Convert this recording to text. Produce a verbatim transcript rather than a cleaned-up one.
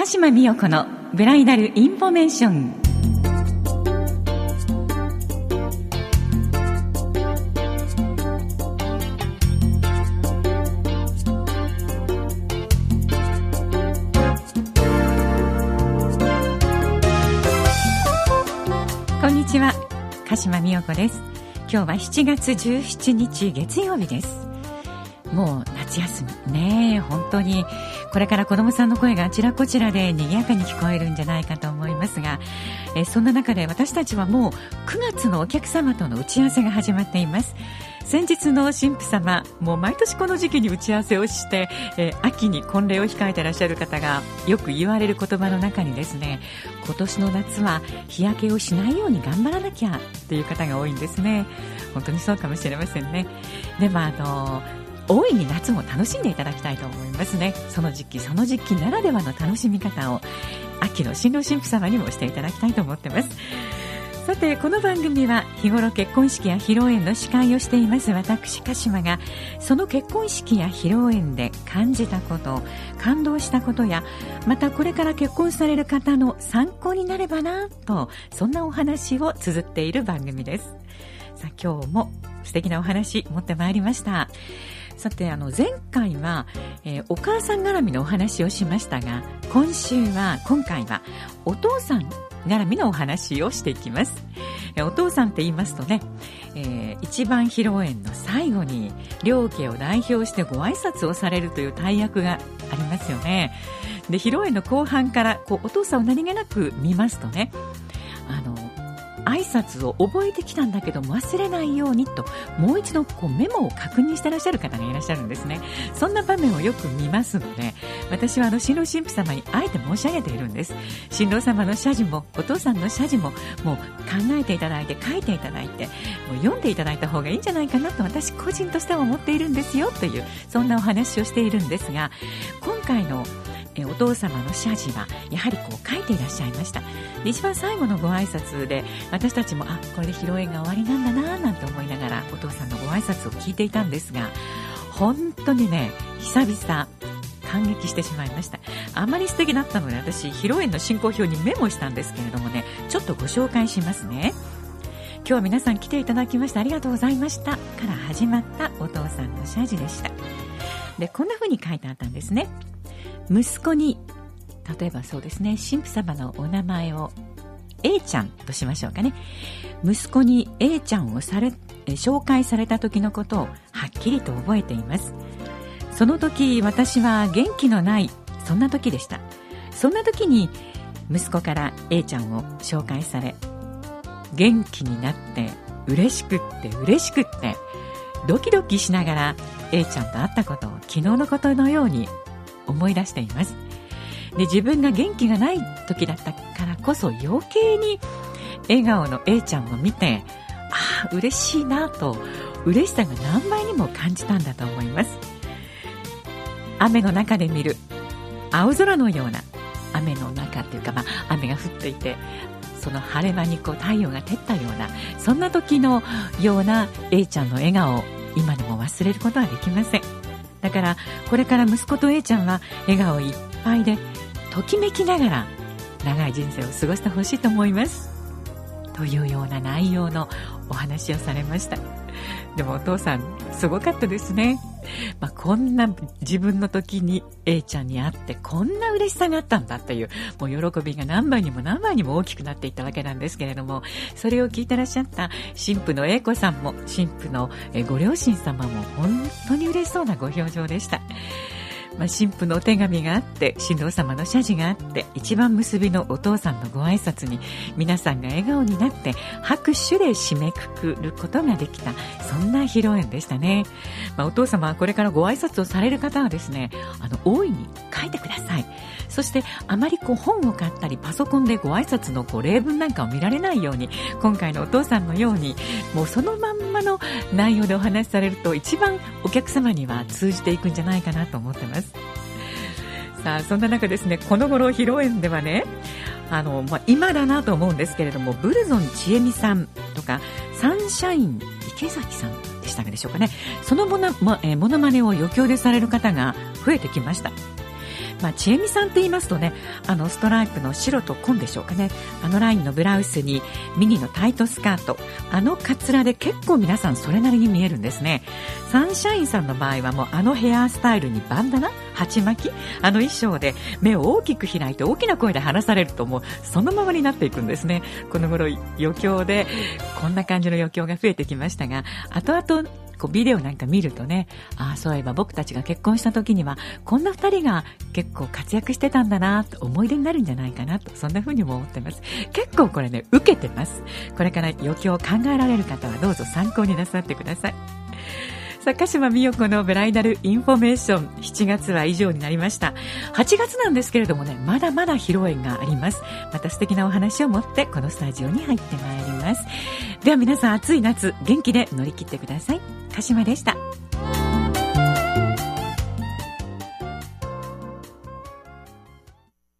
島美代子のブライダルインフォメーション。こんにちは、鹿島美代子です。今日はしちがつじゅうしちにち月曜日です。もう夏休みねえ、本当にこれから子どもさんの声があちらこちらで賑やかに聞こえるんじゃないかと思いますが、えそんな中で私たちはもうくがつのお客様との打ち合わせが始まっています。先日の神父様、もう毎年この時期に打ち合わせをして、え秋に婚礼を控えていらっしゃる方がよく言われる言葉の中にですね、今年の夏は日焼けをしないように頑張らなきゃっていう方が多いんですね。本当にそうかもしれませんね。でもあの大いに夏も楽しんでいただきたいと思いますね。その時期その時期ならではの楽しみ方を秋の新郎新婦様にもしていただきたいと思っています。さて、この番組は日頃結婚式や披露宴の司会をしています私鹿島が、その結婚式や披露宴で感じたこと、感動したことや、またこれから結婚される方の参考になればなと、そんなお話を綴っている番組です。さあ、今日も素敵なお話持ってまいりました。さて、あの前回は、えー、お母さん絡みのお話をしましたが、今週は今回はお父さん絡みのお話をしていきます。えー、お父さんって言いますとね、えー、一番披露宴の最後に両家を代表してご挨拶をされるという大役がありますよね。で、披露宴の後半からこうお父さんを何気なく見ますとね、あの挨拶を覚えてきたんだけど忘れないようにと、もう一度こうメモを確認してらっしゃる方がいらっしゃるんですね。そんな場面をよく見ますので、私はあの新郎新婦様にあえて申し上げているんです。新郎様の謝辞もお父さんの謝辞ももう考えていただいて書いていただいて、もう読んでいただいた方がいいんじゃないかなと私個人としては思っているんですよという、そんなお話をしているんですが、今回のえお父様の謝辞はやはりこう書いていらっしゃいました。で、一番最後のご挨拶で私たちもあこれで披露宴が終わりなんだななんて思いながらお父さんのご挨拶を聞いていたんですが、本当にね、久々感激してしまいました。あまり素敵だったので私披露宴の進行表にメモしたんですけれどもね、ちょっとご紹介しますね。今日は皆さん来ていただきましてありがとうございましたから始まったお父さんの謝辞でした。で、こんな風に書いてあったんですね。息子に、例えばそうですね、神父様のお名前を A ちゃんとしましょうかね。息子に A ちゃんをされ紹介された時のことをはっきりと覚えています。その時私は元気のないそんな時でした。そんな時に息子から A ちゃんを紹介され、元気になって嬉しくって嬉しくってドキドキしながら A ちゃんと会ったことを昨日のことのように思い出しています。で、自分が元気がない時だったからこそ余計に笑顔の A ちゃんを見て、ああ嬉しいなと嬉しさが何倍にも感じたんだと思います。雨の中で見る青空のような、雨の中というか、まあ、雨が降っていてその晴れ間にこう太陽が照ったような、そんな時のような A ちゃんの笑顔を今でも忘れることはできません。だからこれから息子と A ちゃんは笑顔いっぱいでときめきながら長い人生を過ごしてほしいと思いますというような内容のお話をされました。でもお父さんすごかったですね。まあ、こんな自分の時に A ちゃんに会ってこんな嬉しさがあったんだという、もう喜びが何倍にも何倍にも大きくなっていったわけなんですけれども、それを聞いてらっしゃった新婦の A 子さんも新婦のご両親様も本当に嬉しそうなご表情でした。まあ、新婦のお手紙があって新郎様の謝辞があって、一番結びのお父さんのご挨拶に皆さんが笑顔になって拍手で締めくくることができた、そんな披露宴でしたね。まあ、お父様はこれからご挨拶をされる方はですね、あの大いに書いてください。そしてあまりこう本を買ったりパソコンでご挨拶のこう例文なんかを見られないように、今回のお父さんのようにもうそのまんまの内容でお話しされると一番お客様には通じていくんじゃないかなと思ってます。さあ、そんな中ですね、この頃披露宴ではね、あの、まあ、今だなと思うんですけれども、ブルゾンちえみさんとかサンシャイン池崎さんでしたでしょうかね、そのもの、まえー、モノマネを余興でされる方が増えてきました。 まあ、ちえみさんって言いますとね、あのストライプの白と紺でしょうかね、あのラインのブラウスにミニのタイトスカート、あのカツラで結構皆さんそれなりに見えるんですね。サンシャインさんの場合はもうあのヘアスタイルにバンダナ、鉢巻き、あの衣装で目を大きく開いて大きな声で話されるともうそのままになっていくんですね。この頃余興でこんな感じの余興が増えてきましたが、後々こうビデオなんか見るとね、ああそういえば僕たちが結婚した時にはこんな二人が結構活躍してたんだなと思い出になるんじゃないかなと、そんな風にも思ってます。結構これね受けてます。これから余興を考えられる方はどうぞ参考になさってください。さあ、鹿島美代子のブライダルインフォメーション、しちがつは以上になりました。はちがつなんですけれどもね、まだまだ披露宴があります。また素敵なお話を持ってこのスタジオに入ってまいります。では皆さん、暑い夏元気で乗り切ってください。鹿島でした。